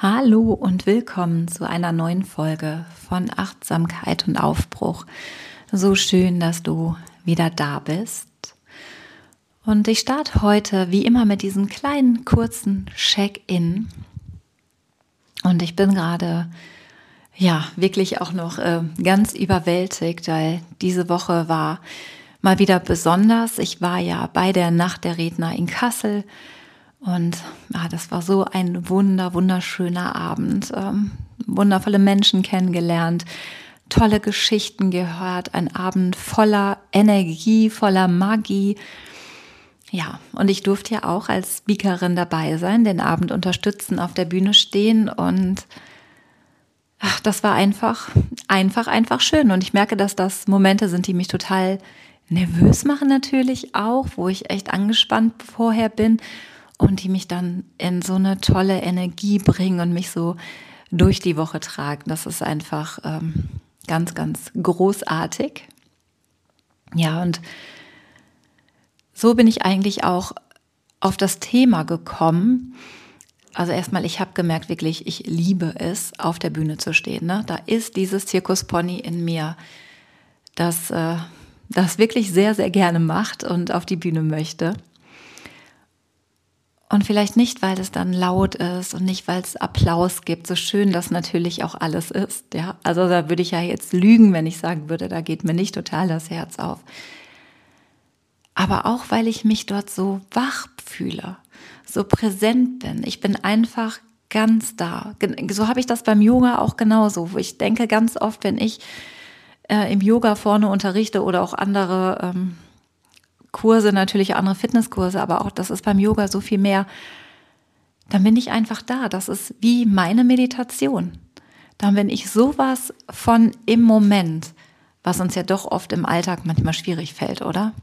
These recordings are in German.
Hallo und willkommen zu einer neuen Folge von Achtsamkeit und Aufbruch. So schön, dass du wieder da bist. Und ich starte heute wie immer mit diesem kleinen, kurzen Check-in. Und ich bin gerade, wirklich auch noch ganz überwältigt, weil diese Woche war mal wieder besonders. Ich war ja bei der Nacht der Redner in Kassel. Und das war so ein wunderschöner Abend. Wundervolle Menschen kennengelernt, tolle Geschichten gehört, ein Abend voller Energie, voller Magie. Ja, und ich durfte ja auch als Speakerin dabei sein, den Abend unterstützen, auf der Bühne stehen und das war einfach schön. Und ich merke, dass das Momente sind, die mich total nervös machen natürlich auch, wo ich echt angespannt vorher bin. Und die mich dann in so eine tolle Energie bringen und mich so durch die Woche tragen. Das ist einfach ganz großartig. Ja, und so bin ich eigentlich auch auf das Thema gekommen. Also erstmal, ich habe gemerkt, wirklich, ich liebe es, auf der Bühne zu stehen. Ne? Da ist dieses Zirkuspony in mir, das wirklich sehr gerne macht und auf die Bühne möchte. Und vielleicht nicht, weil es dann laut ist und nicht, weil es Applaus gibt, so schön das natürlich auch alles ist. Ja? Also da würde ich ja jetzt lügen, wenn ich sagen würde, da geht mir nicht total das Herz auf. Aber auch, weil ich mich dort so wach fühle, so präsent bin. Ich bin einfach ganz da. So habe ich das beim Yoga auch genauso, wo ich denke ganz oft, wenn ich im Yoga vorne unterrichte oder auch andere Kurse, natürlich andere Fitnesskurse, aber auch das ist beim Yoga so viel mehr, dann bin ich einfach da. Das ist wie meine Meditation. Dann bin ich sowas von im Moment, was uns ja doch oft im Alltag manchmal schwierig fällt, oder?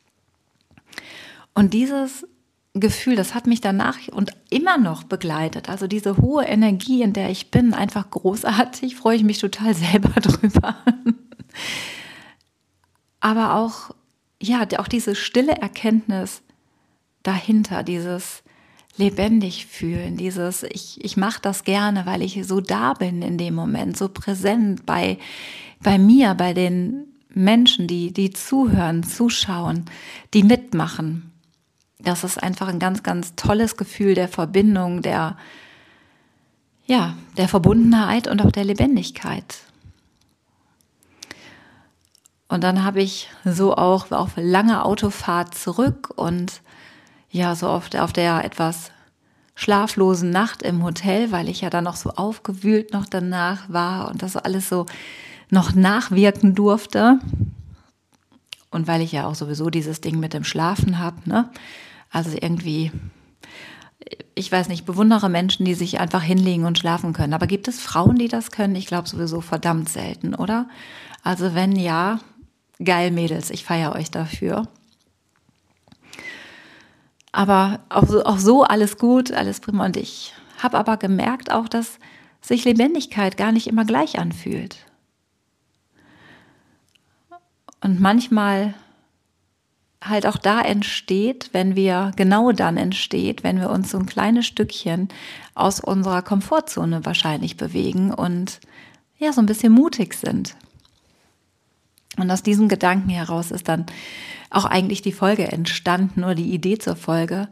Und dieses Gefühl, das hat mich danach und immer noch begleitet. Also diese hohe Energie, in der ich bin, einfach großartig, freue ich mich total selber drüber. Aber auch diese stille Erkenntnis dahinter, dieses lebendig fühlen, dieses ich mache das gerne, weil ich so da bin in dem Moment, so präsent bei mir, bei den Menschen, die zuhören, zuschauen, die mitmachen. Das ist einfach ein ganz tolles Gefühl der Verbindung, der Verbundenheit und auch der Lebendigkeit. Und dann habe ich so auch auf lange Autofahrt zurück und so auf der etwas schlaflosen Nacht im Hotel, weil ich ja dann noch so aufgewühlt noch danach war und das alles so noch nachwirken durfte. Und weil ich ja auch sowieso dieses Ding mit dem Schlafen habe, ne? Also irgendwie, ich weiß nicht, bewundere Menschen, die sich einfach hinlegen und schlafen können. Aber gibt es Frauen, die das können? Ich glaube sowieso verdammt selten, oder? Also wenn ja, geil Mädels, ich feiere euch dafür. Aber auch so alles gut, alles prima. Und ich habe aber gemerkt auch, dass sich Lebendigkeit gar nicht immer gleich anfühlt. Und manchmal halt auch da entsteht, wenn wir uns so ein kleines Stückchen aus unserer Komfortzone wahrscheinlich bewegen und so ein bisschen mutig sind. Und aus diesem Gedanken heraus ist dann auch eigentlich die Folge entstanden oder die Idee zur Folge.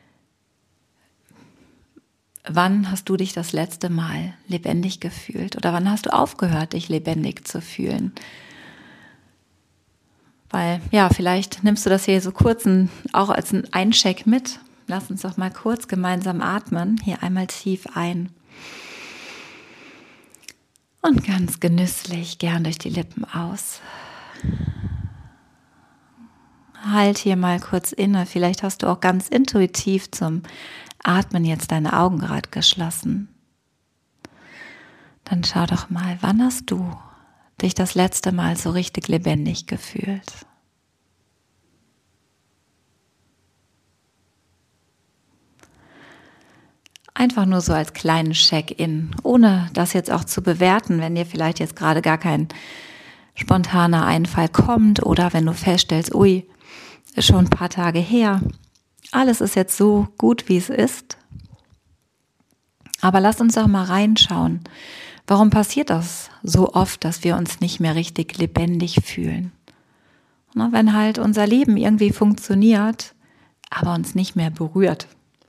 Wann hast du dich das letzte Mal lebendig gefühlt? Oder wann hast du aufgehört, dich lebendig zu fühlen? Weil, vielleicht nimmst du das hier so kurz auch als einen Eincheck mit. Lass uns doch mal kurz gemeinsam atmen. Hier einmal tief ein. Und ganz genüsslich, gern durch die Lippen aus. Halt hier mal kurz inne. Vielleicht hast du auch ganz intuitiv zum Atmen jetzt deine Augen gerade geschlossen. Dann schau doch mal, wann hast du dich das letzte Mal so richtig lebendig gefühlt? Einfach nur so als kleinen Check-in, ohne das jetzt auch zu bewerten, wenn dir vielleicht jetzt gerade gar kein spontaner Einfall kommt oder wenn du feststellst, ui, ist schon ein paar Tage her, alles ist jetzt so gut, wie es ist. Aber lass uns doch mal reinschauen. Warum passiert das so oft, dass wir uns nicht mehr richtig lebendig fühlen? Na, wenn halt unser Leben irgendwie funktioniert, aber uns nicht mehr berührt.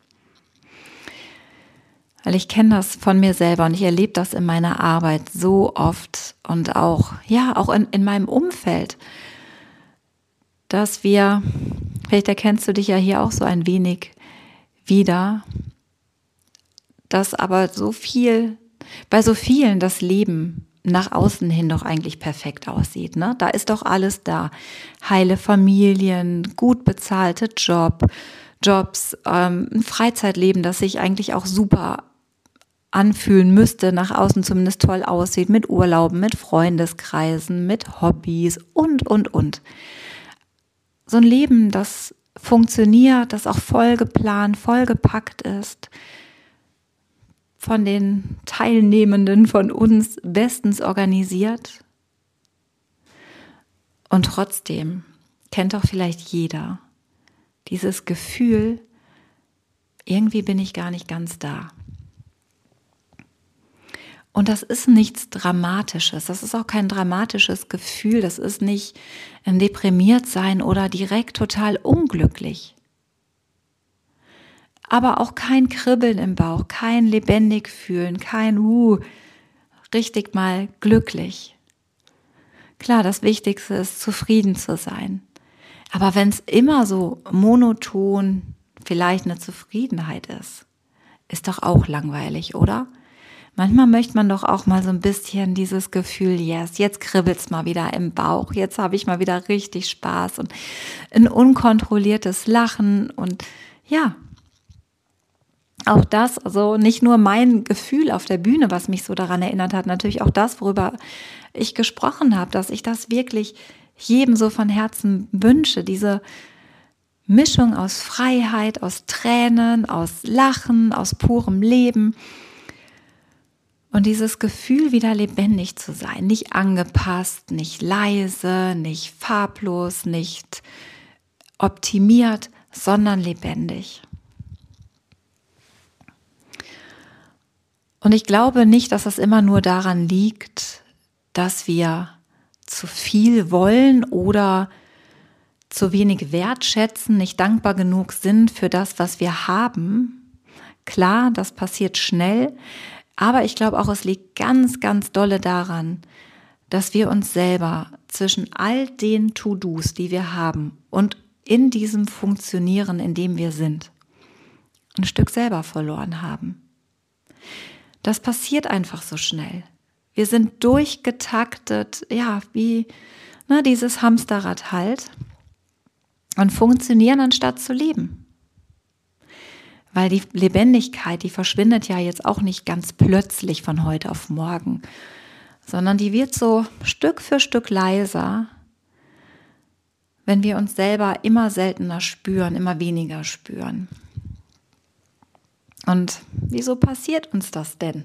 Weil ich kenne das von mir selber und ich erlebe das in meiner Arbeit so oft und auch in meinem Umfeld, dass wir, vielleicht erkennst du dich ja hier auch so ein wenig wieder, dass aber bei so vielen das Leben nach außen hin doch eigentlich perfekt aussieht. Ne? Da ist doch alles da. Heile Familien, gut bezahlte Jobs, ein Freizeitleben, das sich eigentlich auch super anfühlen müsste, nach außen zumindest toll aussieht, mit Urlauben, mit Freundeskreisen, mit Hobbys und. So ein Leben, das funktioniert, das auch voll geplant, voll gepackt ist, von den Teilnehmenden von uns bestens organisiert. Und trotzdem kennt doch vielleicht jeder dieses Gefühl, irgendwie bin ich gar nicht ganz da. Und das ist nichts Dramatisches, das ist auch kein dramatisches Gefühl, das ist nicht ein Deprimiertsein oder direkt total unglücklich. Aber auch kein Kribbeln im Bauch, kein lebendig fühlen, kein richtig mal glücklich. Klar, das Wichtigste ist, zufrieden zu sein. Aber wenn es immer so monoton vielleicht eine Zufriedenheit ist doch auch langweilig, oder? Manchmal möchte man doch auch mal so ein bisschen dieses Gefühl, yes, jetzt kribbelt's mal wieder im Bauch, jetzt habe ich mal wieder richtig Spaß und ein unkontrolliertes Lachen und ja, auch das, also nicht nur mein Gefühl auf der Bühne, was mich so daran erinnert hat, natürlich auch das, worüber ich gesprochen habe, dass ich das wirklich jedem so von Herzen wünsche, diese Mischung aus Freiheit, aus Tränen, aus Lachen, aus purem Leben und dieses Gefühl, wieder lebendig zu sein, nicht angepasst, nicht leise, nicht farblos, nicht optimiert, sondern lebendig. Und ich glaube nicht, dass es immer nur daran liegt, dass wir zu viel wollen oder zu wenig wertschätzen, nicht dankbar genug sind für das, was wir haben. Klar, das passiert schnell, aber ich glaube auch, es liegt ganz, ganz dolle daran, dass wir uns selber zwischen all den To-Dos, die wir haben und in diesem Funktionieren, in dem wir sind, ein Stück selber verloren haben. Das passiert einfach so schnell. Wir sind durchgetaktet, ja, wie dieses Hamsterrad halt und funktionieren, anstatt zu leben. Weil die Lebendigkeit, die verschwindet ja jetzt auch nicht ganz plötzlich von heute auf morgen, sondern die wird so Stück für Stück leiser, wenn wir uns selber immer seltener spüren, immer weniger spüren. Und wieso passiert uns das denn?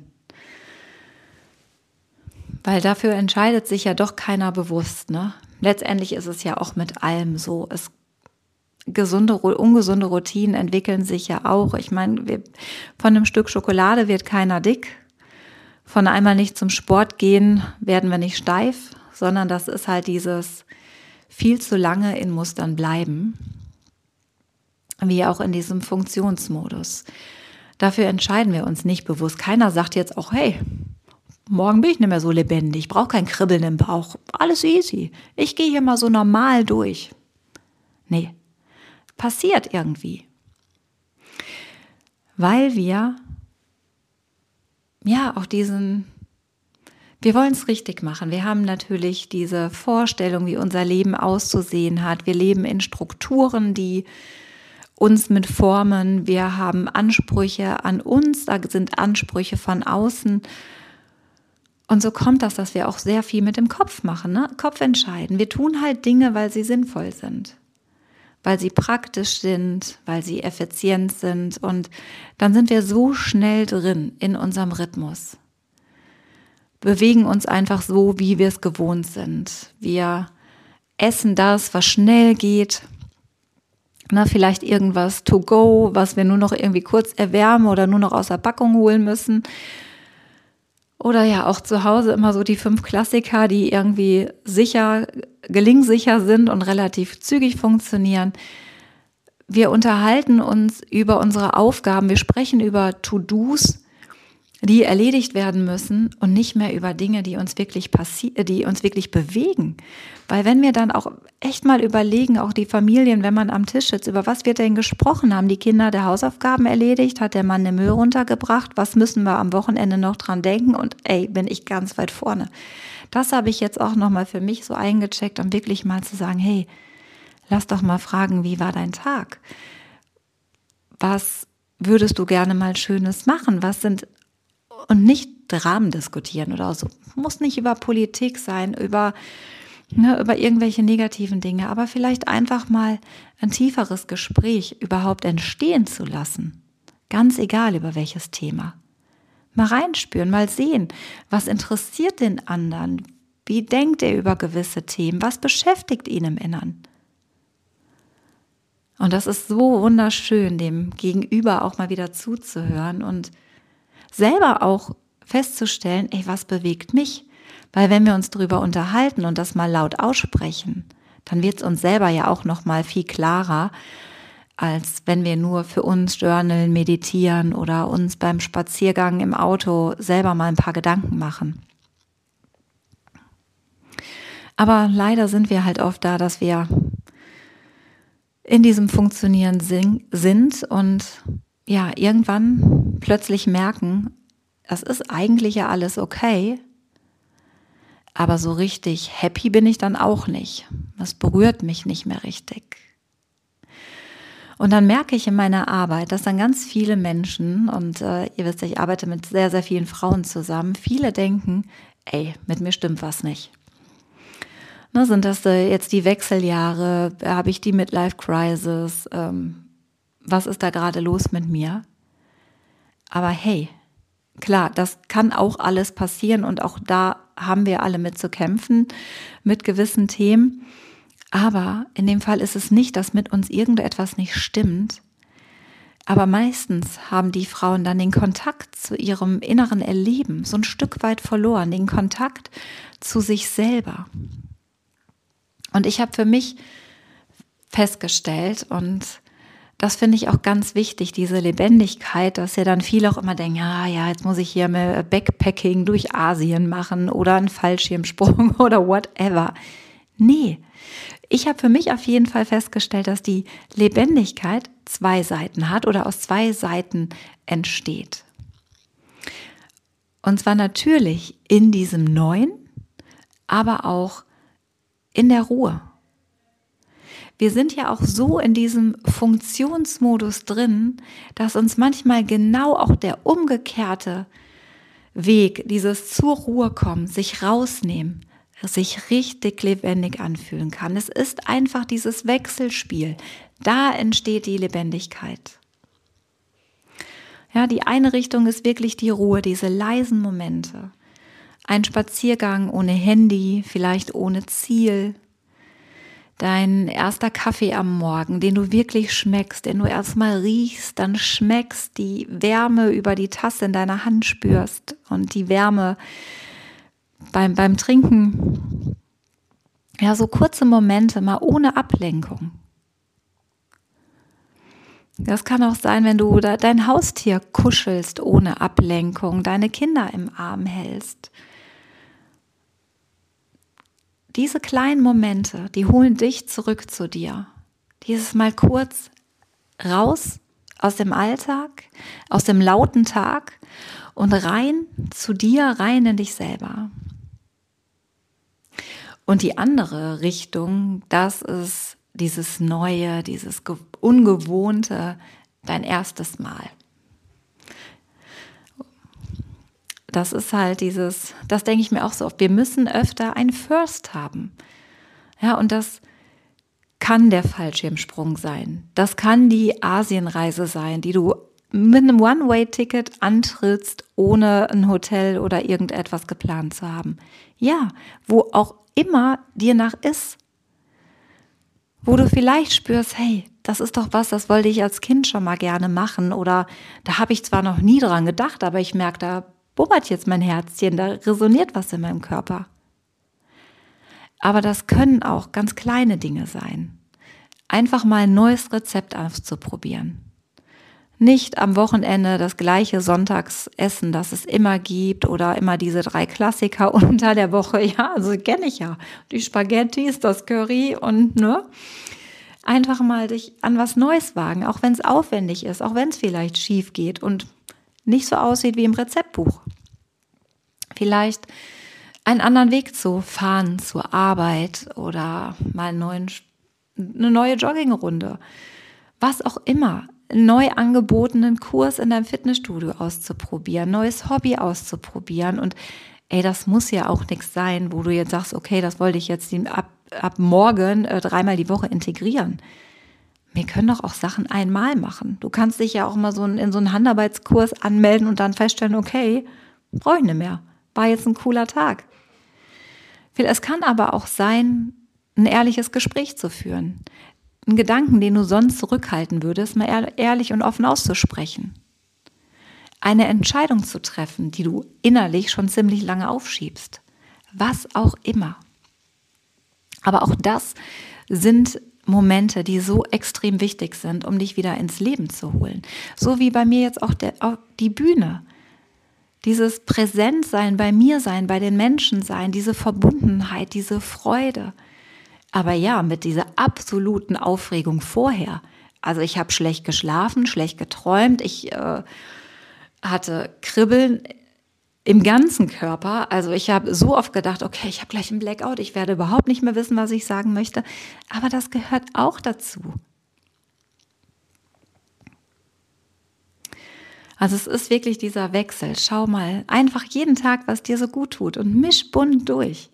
Weil dafür entscheidet sich ja doch keiner bewusst, ne? Letztendlich ist es ja auch mit allem so. Ungesunde Routinen entwickeln sich ja auch. Ich meine, von einem Stück Schokolade wird keiner dick. Von einmal nicht zum Sport gehen werden wir nicht steif, sondern das ist halt dieses viel zu lange in Mustern bleiben, wie auch in diesem Funktionsmodus. Dafür entscheiden wir uns nicht bewusst. Keiner sagt jetzt auch, hey, morgen bin ich nicht mehr so lebendig, ich brauche kein Kribbeln im Bauch, alles easy. Ich gehe hier mal so normal durch. Nee, passiert irgendwie. Weil wir auch wir wollen es richtig machen. Wir haben natürlich diese Vorstellung, wie unser Leben auszusehen hat. Wir leben in Strukturen, die uns mit formen. Wir haben Ansprüche an uns, da sind Ansprüche von außen. Und so kommt das, dass wir auch sehr viel mit dem Kopf machen, ne? Kopf entscheiden. Wir tun halt Dinge, weil sie sinnvoll sind, weil sie praktisch sind, weil sie effizient sind. Und dann sind wir so schnell drin in unserem Rhythmus. Bewegen uns einfach so, wie wir es gewohnt sind. Wir essen das, was schnell geht. Na, vielleicht irgendwas to go, was wir nur noch irgendwie kurz erwärmen oder nur noch aus der Packung holen müssen. Oder ja, auch zu Hause immer so die 5 Klassiker, die irgendwie sicher, gelingsicher sind und relativ zügig funktionieren. Wir unterhalten uns über unsere Aufgaben, wir sprechen über To-Dos, die erledigt werden müssen und nicht mehr über Dinge, die uns wirklich die uns wirklich bewegen. Weil wenn wir dann auch echt mal überlegen, auch die Familien, wenn man am Tisch sitzt, über was wird denn gesprochen? Haben die Kinder der Hausaufgaben erledigt? Hat der Mann den Müll runtergebracht? Was müssen wir am Wochenende noch dran denken? Und bin ich ganz weit vorne. Das habe ich jetzt auch nochmal für mich so eingecheckt, um wirklich mal zu sagen, hey, lass doch mal fragen, wie war dein Tag? Was würdest du gerne mal Schönes machen? Und nicht Dramen diskutieren oder so. Muss nicht über Politik sein, über irgendwelche negativen Dinge, aber vielleicht einfach mal ein tieferes Gespräch überhaupt entstehen zu lassen. Ganz egal über welches Thema. Mal reinspüren, mal sehen, was interessiert den anderen? Wie denkt er über gewisse Themen? Was beschäftigt ihn im Innern? Und das ist so wunderschön, dem Gegenüber auch mal wieder zuzuhören und selber auch festzustellen, was bewegt mich? Weil wenn wir uns darüber unterhalten und das mal laut aussprechen, dann wird es uns selber ja auch noch mal viel klarer, als wenn wir nur für uns journalen, meditieren oder uns beim Spaziergang im Auto selber mal ein paar Gedanken machen. Aber leider sind wir halt oft da, dass wir in diesem Funktionieren sind und ja, irgendwann plötzlich merken, das ist eigentlich ja alles okay, aber so richtig happy bin ich dann auch nicht. Das berührt mich nicht mehr richtig. Und dann merke ich in meiner Arbeit, dass dann ganz viele Menschen, und ihr wisst ja, ich arbeite mit sehr, sehr vielen Frauen zusammen, viele denken, mit mir stimmt was nicht. Sind das jetzt die Wechseljahre, habe ich die Midlife-Crisis, was ist da gerade los mit mir? Aber hey, klar, das kann auch alles passieren und auch da haben wir alle mit zu kämpfen, mit gewissen Themen. Aber in dem Fall ist es nicht, dass mit uns irgendetwas nicht stimmt. Aber meistens haben die Frauen dann den Kontakt zu ihrem inneren Erleben so ein Stück weit verloren, den Kontakt zu sich selber. Und ich habe für mich festgestellt, und das finde ich auch ganz wichtig, diese Lebendigkeit, dass ja dann viele auch immer denken, ja, jetzt muss ich hier mal Backpacking durch Asien machen oder einen Fallschirmsprung oder whatever. Nee, ich habe für mich auf jeden Fall festgestellt, dass die Lebendigkeit 2 Seiten hat oder aus 2 Seiten entsteht. Und zwar natürlich in diesem Neuen, aber auch in der Ruhe. Wir sind ja auch so in diesem Funktionsmodus drin, dass uns manchmal genau auch der umgekehrte Weg, dieses zur Ruhe kommen, sich rausnehmen, sich richtig lebendig anfühlen kann. Es ist einfach dieses Wechselspiel. Da entsteht die Lebendigkeit. Ja, die eine Richtung ist wirklich die Ruhe, diese leisen Momente. Ein Spaziergang ohne Handy, vielleicht ohne Ziel. Dein erster Kaffee am Morgen, den du wirklich schmeckst, den du erstmal riechst, dann schmeckst, die Wärme über die Tasse in deiner Hand spürst und die Wärme beim Trinken. Ja, so kurze Momente, mal ohne Ablenkung. Das kann auch sein, wenn du dein Haustier kuschelst ohne Ablenkung, deine Kinder im Arm hältst. Diese kleinen Momente, die holen dich zurück zu dir. Dieses Mal kurz raus aus dem Alltag, aus dem lauten Tag und rein zu dir, rein in dich selber. Und die andere Richtung, das ist dieses Neue, dieses Ungewohnte, dein erstes Mal. Das ist halt das denke ich mir auch so oft, wir müssen öfter ein First haben. Ja, und das kann der Fallschirmsprung sein. Das kann die Asienreise sein, die du mit einem One-Way-Ticket antrittst, ohne ein Hotel oder irgendetwas geplant zu haben. Ja, wo auch immer dir nach ist. wo du vielleicht spürst, hey, das ist doch was, das wollte ich als Kind schon mal gerne machen oder da habe ich zwar noch nie dran gedacht, aber ich merke, da bummert jetzt mein Herzchen, da resoniert was in meinem Körper. Aber das können auch ganz kleine Dinge sein. Einfach mal ein neues Rezept auszuprobieren. Nicht am Wochenende das gleiche Sonntagsessen, das es immer gibt oder immer diese 3 Klassiker unter der Woche. Ja, also kenne ich ja. Die Spaghettis, das Curry und einfach mal dich an was Neues wagen, auch wenn es aufwendig ist, auch wenn es vielleicht schief geht und nicht so aussieht wie im Rezeptbuch. Vielleicht einen anderen Weg zu fahren zur Arbeit oder mal eine neue Joggingrunde. Was auch immer. Neu angebotenen Kurs in deinem Fitnessstudio auszuprobieren, neues Hobby auszuprobieren und das muss ja auch nichts sein, wo du jetzt sagst, okay, das wollte ich jetzt ab morgen 3-mal die Woche integrieren. Wir können doch auch Sachen einmal machen. Du kannst dich ja auch mal in so einen Handarbeitskurs anmelden und dann feststellen, okay, brauche ich nicht mehr. War jetzt ein cooler Tag. Es kann aber auch sein, ein ehrliches Gespräch zu führen. Einen Gedanken, den du sonst zurückhalten würdest, mal ehrlich und offen auszusprechen. Eine Entscheidung zu treffen, die du innerlich schon ziemlich lange aufschiebst. Was auch immer. Aber auch das sind Momente, die so extrem wichtig sind, um dich wieder ins Leben zu holen. So wie bei mir jetzt auch die Bühne. Dieses Präsentsein, bei mir sein, bei den Menschen sein, diese Verbundenheit, diese Freude. Aber ja, mit dieser absoluten Aufregung vorher. Also ich habe schlecht geschlafen, schlecht geträumt, ich hatte Kribbeln im ganzen Körper. Also ich habe so oft gedacht, okay, ich habe gleich einen Blackout, ich werde überhaupt nicht mehr wissen, was ich sagen möchte. Aber das gehört auch dazu. Also es ist wirklich dieser Wechsel. Schau mal, einfach jeden Tag, was dir so gut tut und misch bunt durch.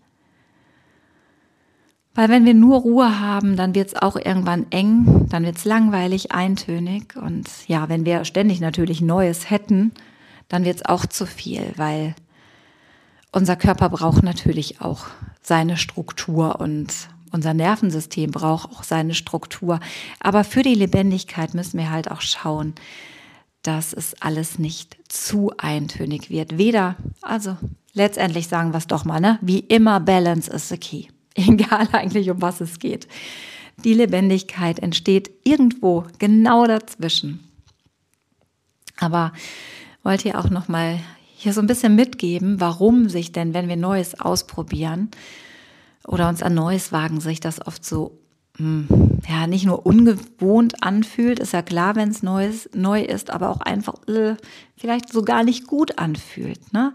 Weil wenn wir nur Ruhe haben, dann wird es auch irgendwann eng, dann wird es langweilig, eintönig. Und ja, wenn wir ständig natürlich Neues hätten, dann wird es auch zu viel, weil unser Körper braucht natürlich auch seine Struktur und unser Nervensystem braucht auch seine Struktur. Aber für die Lebendigkeit müssen wir halt auch schauen, dass es alles nicht zu eintönig wird. Also letztendlich sagen wir es doch mal, wie immer, Balance is the key. Egal eigentlich, um was es geht. Die Lebendigkeit entsteht irgendwo genau dazwischen. Aber wollt ihr auch noch mal hier so ein bisschen mitgeben, warum sich denn, wenn wir Neues ausprobieren oder uns an Neues wagen, sich das oft so nicht nur ungewohnt anfühlt, ist ja klar, wenn es neu ist, aber auch einfach vielleicht so gar nicht gut anfühlt, ne?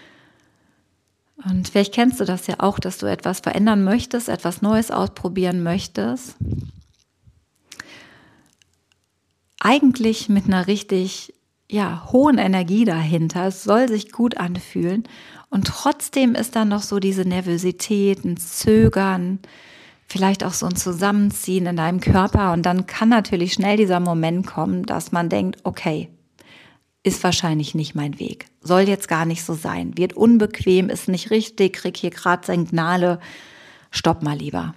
Und vielleicht kennst du das ja auch, dass du etwas verändern möchtest, etwas Neues ausprobieren möchtest. Eigentlich mit einer richtig hohen Energie dahinter. Es soll sich gut anfühlen. Und trotzdem ist dann noch so diese Nervosität, ein Zögern, vielleicht auch so ein Zusammenziehen in deinem Körper. Und dann kann natürlich schnell dieser Moment kommen, dass man denkt, okay, ist wahrscheinlich nicht mein Weg. Soll jetzt gar nicht so sein. Wird unbequem, ist nicht richtig, krieg hier gerade Signale. Stopp mal lieber.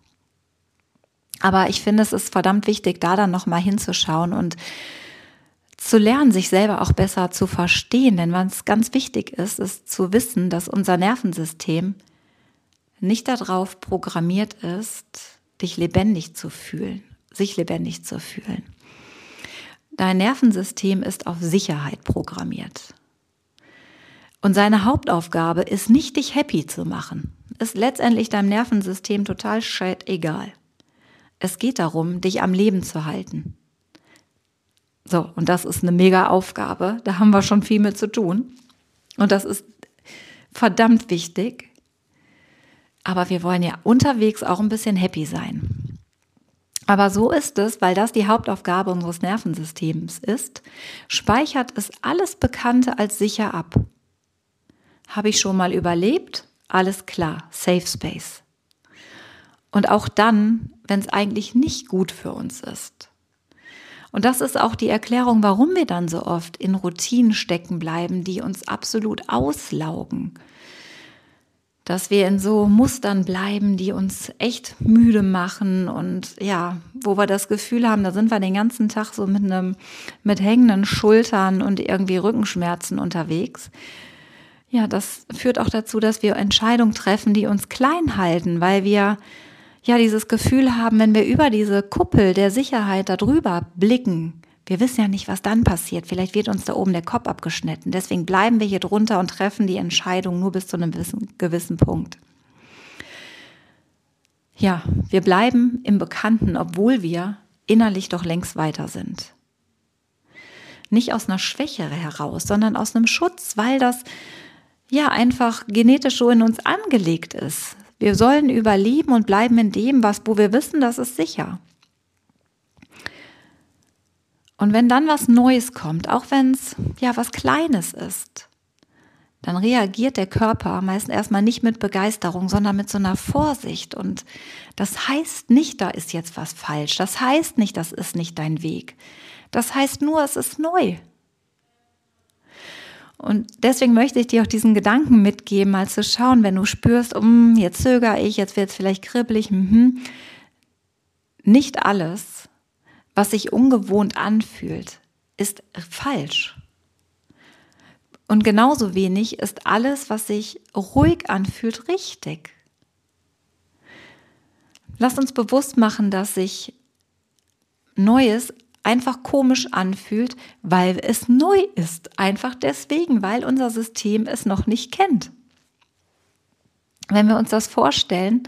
Aber ich finde, es ist verdammt wichtig, da dann nochmal hinzuschauen und zu lernen, sich selber auch besser zu verstehen. Denn was ganz wichtig ist, ist zu wissen, dass unser Nervensystem nicht darauf programmiert ist, sich lebendig zu fühlen. Dein Nervensystem ist auf Sicherheit programmiert. Und seine Hauptaufgabe ist nicht, dich happy zu machen. Ist letztendlich deinem Nervensystem total egal. Es geht darum, dich am Leben zu halten. So, und das ist eine mega Aufgabe. Da haben wir schon viel mit zu tun. Und das ist verdammt wichtig. Aber wir wollen ja unterwegs auch ein bisschen happy sein. Aber so ist es, weil das die Hauptaufgabe unseres Nervensystems ist, speichert es alles Bekannte als sicher ab. Habe ich schon mal überlebt? Alles klar, Safe Space. Und auch dann, wenn es eigentlich nicht gut für uns ist. Und das ist auch die Erklärung, warum wir dann so oft in Routinen stecken bleiben, die uns absolut auslaugen. dass wir in so Mustern bleiben, die uns echt müde machen und ja, wo wir das Gefühl haben, da sind wir den ganzen Tag so mit hängenden Schultern und irgendwie Rückenschmerzen unterwegs. Ja, das führt auch dazu, dass wir Entscheidungen treffen, die uns klein halten, weil wir ja dieses Gefühl haben, wenn wir über diese Kuppel der Sicherheit da drüber blicken, wir wissen ja nicht, was dann passiert. Vielleicht wird uns da oben der Kopf abgeschnitten. Deswegen bleiben wir hier drunter und treffen die Entscheidung nur bis zu einem gewissen Punkt. Ja, wir bleiben im Bekannten, obwohl wir innerlich doch längst weiter sind. Nicht aus einer Schwäche heraus, sondern aus einem Schutz, weil das ja einfach genetisch so in uns angelegt ist. Wir sollen überleben und bleiben in dem, wo wir wissen, das ist sicher. Und wenn dann was Neues kommt, auch wenn es ja was Kleines ist, dann reagiert der Körper meist erstmal nicht mit Begeisterung, sondern mit so einer Vorsicht. Und das heißt nicht, da ist jetzt was falsch. Das heißt nicht, das ist nicht dein Weg. Das heißt nur, es ist neu. Und deswegen möchte ich dir auch diesen Gedanken mitgeben, mal zu schauen, wenn du spürst, jetzt zögere ich, jetzt wird es vielleicht kribbelig. Nicht alles, was sich ungewohnt anfühlt, ist falsch. Und genauso wenig ist alles, was sich ruhig anfühlt, richtig. Lass uns bewusst machen, dass sich Neues einfach komisch anfühlt, weil es neu ist. Einfach deswegen, weil unser System es noch nicht kennt. Wenn wir uns das vorstellen,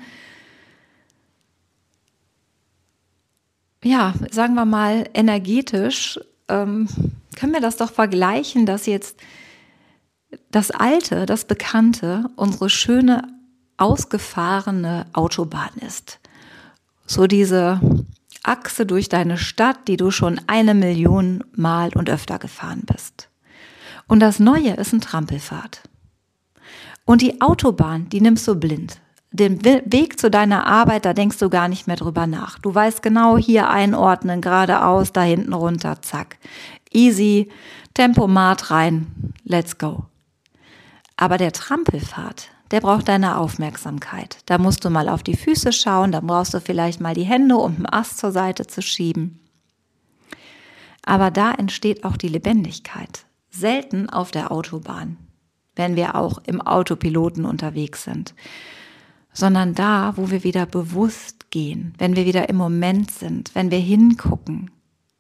ja, sagen wir mal energetisch, können wir das doch vergleichen, dass jetzt das Alte, das Bekannte, unsere schöne, ausgefahrene Autobahn ist. So diese Achse durch deine Stadt, die du schon 1 Million Mal und öfter gefahren bist. Und das Neue ist ein Trampelpfad. Und die Autobahn, die nimmst du blind. Den Weg zu deiner Arbeit, da denkst du gar nicht mehr drüber nach. Du weißt genau, hier einordnen, geradeaus, da hinten runter, zack. Easy, Tempomat rein, let's go. Aber der Trampelpfad, der braucht deine Aufmerksamkeit. Da musst du mal auf die Füße schauen, da brauchst du vielleicht mal die Hände, um den Ast zur Seite zu schieben. Aber da entsteht auch die Lebendigkeit. Selten auf der Autobahn, wenn wir auch im Autopiloten unterwegs sind. Sondern da, wo wir wieder bewusst gehen, wenn wir wieder im Moment sind, wenn wir hingucken.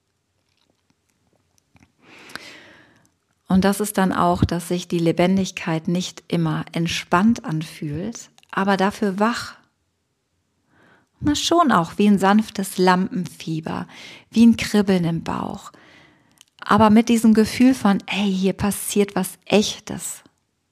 Und das ist dann auch, dass sich die Lebendigkeit nicht immer entspannt anfühlt, aber dafür wach. Na schon auch wie ein sanftes Lampenfieber, wie ein Kribbeln im Bauch. Aber mit diesem Gefühl von, hey, hier passiert was Echtes.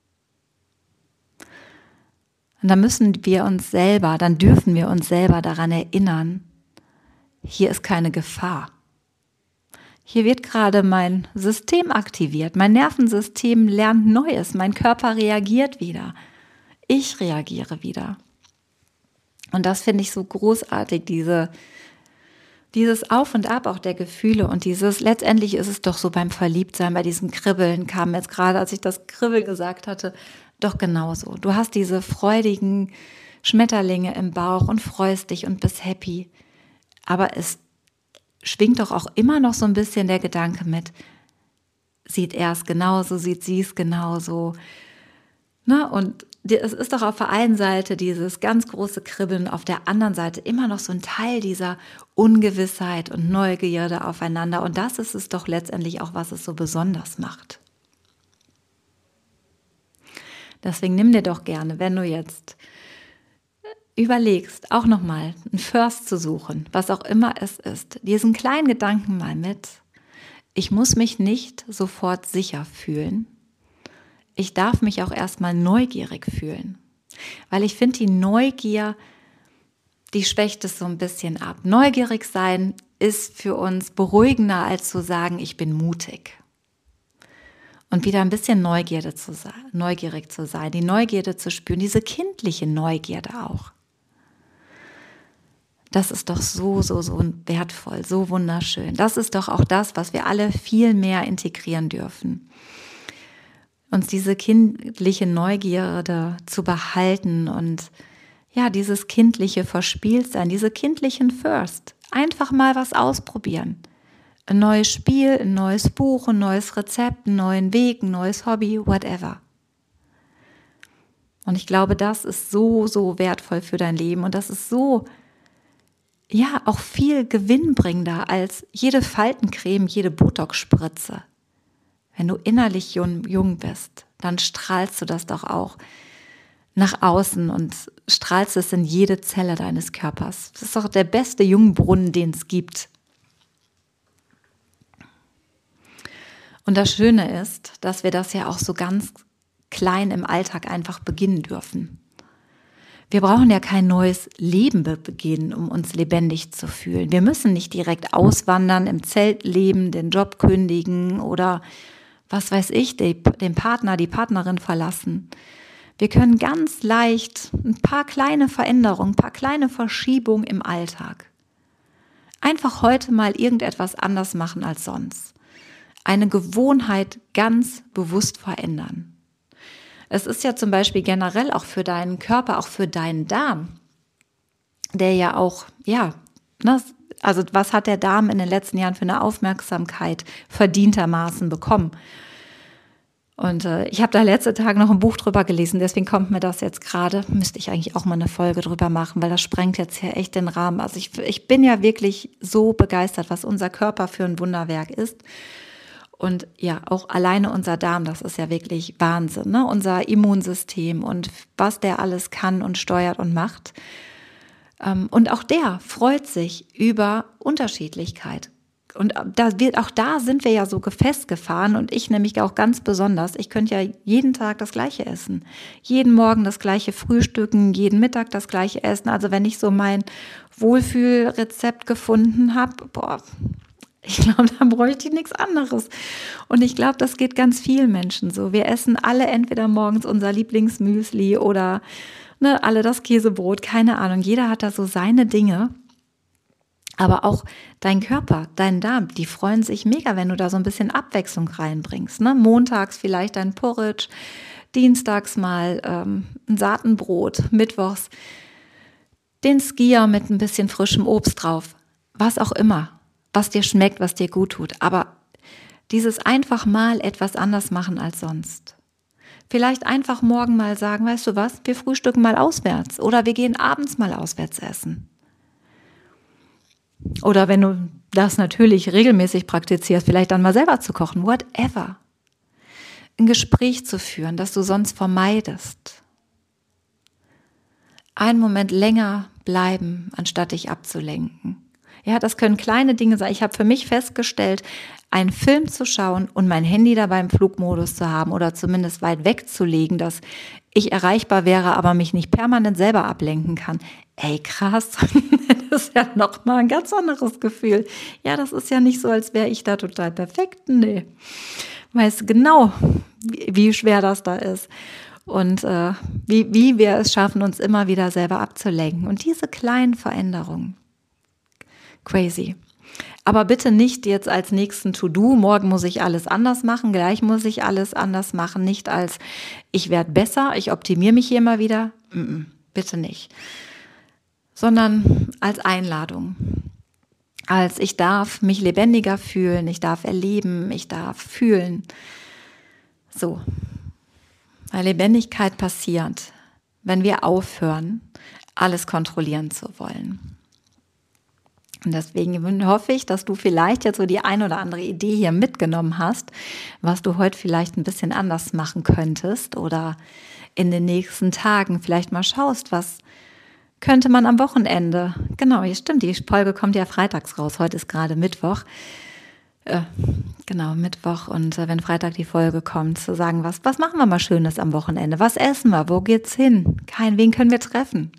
Und dann dürfen wir uns selber daran erinnern, hier ist keine Gefahr. Hier wird gerade mein System aktiviert, mein Nervensystem lernt Neues, mein Körper reagiert wieder, ich reagiere wieder. Und das finde ich so großartig, dieses Auf und Ab auch der Gefühle und letztendlich ist es doch so beim Verliebtsein, bei diesem Kribbeln kam jetzt gerade, als ich das Kribbeln gesagt hatte, doch genauso. Du hast diese freudigen Schmetterlinge im Bauch und freust dich und bist happy. Aber es schwingt doch auch immer noch so ein bisschen der Gedanke mit, sieht er es genauso, sieht sie es genauso. Ne? Und es ist doch auf der einen Seite dieses ganz große Kribbeln, auf der anderen Seite immer noch so ein Teil dieser Ungewissheit und Neugierde aufeinander. Und das ist es doch letztendlich auch, was es so besonders macht. Deswegen nimm dir doch gerne, wenn du jetzt überlegst, auch nochmal einen First zu suchen, was auch immer es ist, diesen kleinen Gedanken mal mit. Ich muss mich nicht sofort sicher fühlen. Ich darf mich auch erstmal neugierig fühlen. Weil ich finde, die Neugier, die schwächt es so ein bisschen ab. Neugierig sein ist für uns beruhigender, als zu sagen, ich bin mutig. Und wieder ein bisschen neugierig zu sein, die Neugierde zu spüren, diese kindliche Neugierde auch. Das ist doch so wertvoll, so wunderschön. Das ist doch auch das, was wir alle viel mehr integrieren dürfen. uns diese kindliche Neugierde zu behalten und ja, dieses kindliche Verspieltsein, diese kindlichen First. Einfach mal was ausprobieren. Ein neues Spiel, ein neues Buch, ein neues Rezept, einen neuen Weg, ein neues Hobby, whatever. Und ich glaube, das ist so, so wertvoll für dein Leben und das ist so, ja, auch viel gewinnbringender als jede Faltencreme, jede Botox-Spritze. Wenn du innerlich jung bist, dann strahlst du das doch auch nach außen und strahlst es in jede Zelle deines Körpers. Das ist doch der beste Jungbrunnen, den es gibt. Und das Schöne ist, dass wir das ja auch so ganz klein im Alltag einfach beginnen dürfen. Wir brauchen ja kein neues Leben beginnen, um uns lebendig zu fühlen. Wir müssen nicht direkt auswandern, im Zelt leben, den Job kündigen oder was weiß ich, den Partner, die Partnerin verlassen. Wir können ganz leicht ein paar kleine Veränderungen, ein paar kleine Verschiebungen im Alltag. Einfach heute mal irgendetwas anders machen als sonst. Eine Gewohnheit ganz bewusst verändern. Es ist ja zum Beispiel generell auch für deinen Körper, auch für deinen Darm, der ja auch, ja, also was hat der Darm in den letzten Jahren für eine Aufmerksamkeit verdientermaßen bekommen? Und ich habe da letzte Tage noch ein Buch drüber gelesen, deswegen kommt mir das jetzt gerade, müsste ich eigentlich auch mal eine Folge drüber machen, weil das sprengt jetzt hier echt den Rahmen. Also ich bin ja wirklich so begeistert, was unser Körper für ein Wunderwerk ist. Und ja, auch alleine unser Darm, das ist ja wirklich Wahnsinn, ne? Unser Immunsystem und was der alles kann und steuert und macht. Und auch der freut sich über Unterschiedlichkeit. Und auch da sind wir ja so festgefahren und ich nämlich auch ganz besonders. Ich könnte ja jeden Tag das Gleiche essen, jeden Morgen das Gleiche frühstücken, jeden Mittag das Gleiche essen. Also wenn ich so mein Wohlfühlrezept gefunden habe, ich glaube, da bräuchte ich nichts anderes. Und ich glaube, das geht ganz vielen Menschen so. Wir essen alle entweder morgens unser Lieblingsmüsli oder alle das Käsebrot, keine Ahnung. Jeder hat da so seine Dinge. Aber auch dein Körper, dein Darm, die freuen sich mega, wenn du da so ein bisschen Abwechslung reinbringst. Ne? Montags vielleicht dein Porridge, dienstags mal ein Saatenbrot, mittwochs den Skier mit ein bisschen frischem Obst drauf. Was auch immer. Was dir schmeckt, was dir gut tut. Aber dieses einfach mal etwas anders machen als sonst. Vielleicht einfach morgen mal sagen, weißt du was, wir frühstücken mal auswärts oder wir gehen abends mal auswärts essen. Oder wenn du das natürlich regelmäßig praktizierst, vielleicht dann mal selber zu kochen, whatever. Ein Gespräch zu führen, das du sonst vermeidest. Einen Moment länger bleiben, anstatt dich abzulenken. Ja, das können kleine Dinge sein. Ich habe für mich festgestellt, einen Film zu schauen und mein Handy dabei im Flugmodus zu haben oder zumindest weit wegzulegen, dass ich erreichbar wäre, aber mich nicht permanent selber ablenken kann. Ey, krass, das ist ja nochmal ein ganz anderes Gefühl. Ja, das ist ja nicht so, als wäre ich da total perfekt. Nee, weißt genau, wie schwer das da ist. Und wie wir es schaffen, uns immer wieder selber abzulenken. Und diese kleinen Veränderungen, crazy. Aber bitte nicht jetzt als nächsten To-Do, morgen muss ich alles anders machen, gleich muss ich alles anders machen, nicht als ich werde besser, ich optimiere mich hier mal wieder, bitte nicht. Sondern als Einladung, als ich darf mich lebendiger fühlen, ich darf erleben, ich darf fühlen. So, weil Lebendigkeit passiert, wenn wir aufhören, alles kontrollieren zu wollen. Und deswegen hoffe ich, dass du vielleicht jetzt so die ein oder andere Idee hier mitgenommen hast, was du heute vielleicht ein bisschen anders machen könntest oder in den nächsten Tagen vielleicht mal schaust, was könnte man am Wochenende. Genau, hier stimmt, die Folge kommt ja freitags raus, heute ist gerade Mittwoch. Mittwoch und wenn Freitag die Folge kommt, zu sagen, was machen wir mal Schönes am Wochenende? Was essen wir? Wo geht's hin? Wen können wir treffen?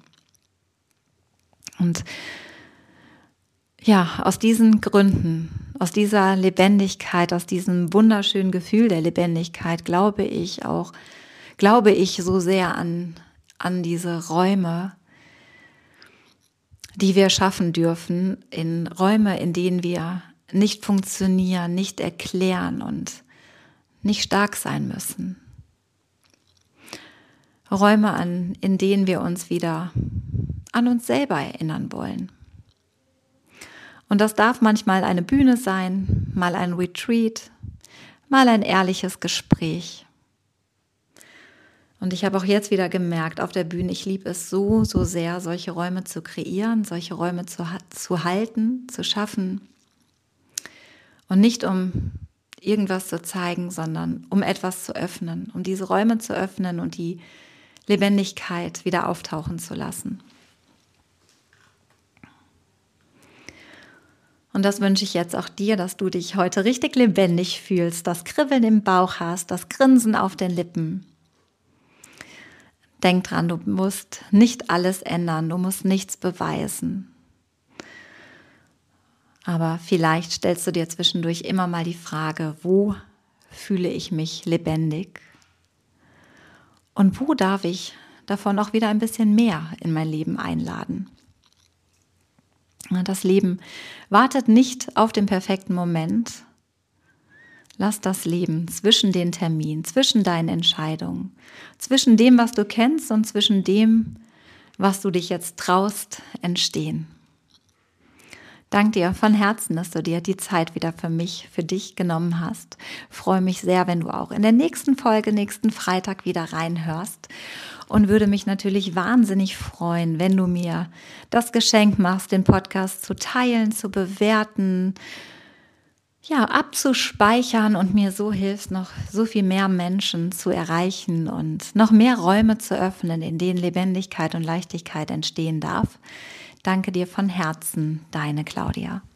Und ja, aus diesen Gründen, aus dieser Lebendigkeit, aus diesem wunderschönen Gefühl der Lebendigkeit, glaube ich so sehr an diese Räume, die wir schaffen dürfen, in Räume, in denen wir nicht funktionieren, nicht erklären und nicht stark sein müssen. Räume in denen wir uns wieder an uns selber erinnern wollen. Und das darf manchmal eine Bühne sein, mal ein Retreat, mal ein ehrliches Gespräch. Und ich habe auch jetzt wieder gemerkt auf der Bühne, ich liebe es so, so sehr, solche Räume zu kreieren, solche Räume zu halten, zu schaffen. Und nicht um irgendwas zu zeigen, sondern um etwas zu öffnen, um diese Räume zu öffnen und die Lebendigkeit wieder auftauchen zu lassen. Und das wünsche ich jetzt auch dir, dass du dich heute richtig lebendig fühlst, das Kribbeln im Bauch hast, das Grinsen auf den Lippen. Denk dran, du musst nicht alles ändern, du musst nichts beweisen. Aber vielleicht stellst du dir zwischendurch immer mal die Frage, wo fühle ich mich lebendig? Und wo darf ich davon auch wieder ein bisschen mehr in mein Leben einladen? Das Leben wartet nicht auf den perfekten Moment. Lass das Leben zwischen den Terminen, zwischen deinen Entscheidungen, zwischen dem, was du kennst und zwischen dem, was du dich jetzt traust, entstehen. Danke dir von Herzen, dass du dir die Zeit wieder für dich genommen hast. Freue mich sehr, wenn du auch in der nächsten Folge, nächsten Freitag wieder reinhörst und würde mich natürlich wahnsinnig freuen, wenn du mir das Geschenk machst, den Podcast zu teilen, zu bewerten, ja, abzuspeichern und mir so hilfst, noch so viel mehr Menschen zu erreichen und noch mehr Räume zu öffnen, in denen Lebendigkeit und Leichtigkeit entstehen darf. Danke dir von Herzen, deine Claudia.